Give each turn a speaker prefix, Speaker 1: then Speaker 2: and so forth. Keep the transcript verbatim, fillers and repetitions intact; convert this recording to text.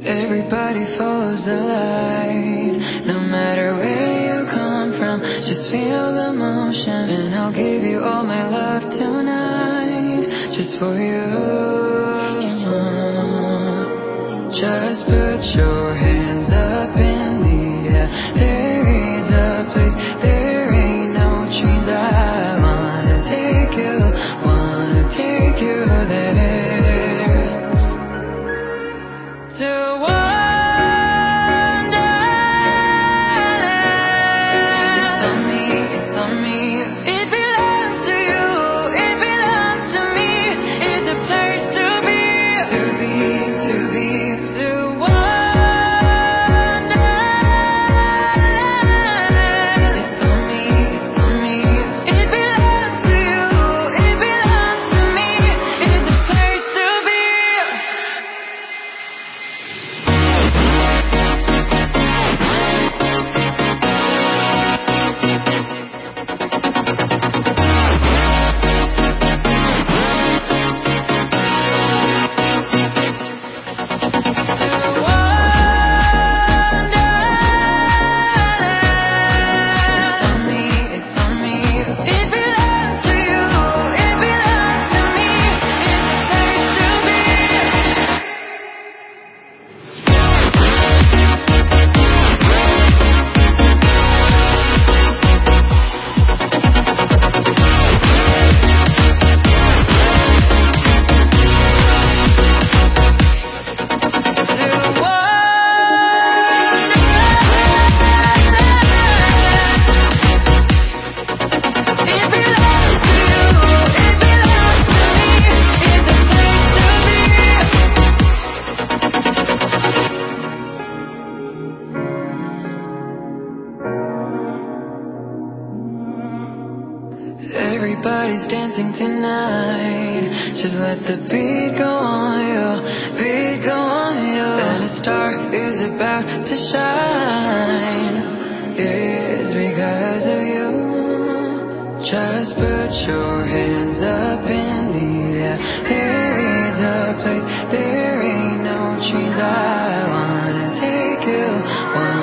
Speaker 1: Everybody follows the light. No matter where you come from, just feel the motion. And I'll give you all my love tonight, just for you. Just put your hands up in the air. There is a place, there ain't no chains. I wanna take you, wanna take you there. To wonderland. It's on me, it's on me. It belongs to you, it belongs to me. It's a place to be, to be, to be. To wonderland. It's on me, it's on me. It belongs to you, it belongs to me. It's a place to be. Everybody's dancing tonight. Just let the beat go on you, beat go on you. And a star is about to shine. It's because of you. Just put your hands up in the air. There is a place, there ain't no chains. I wanna take you, wanna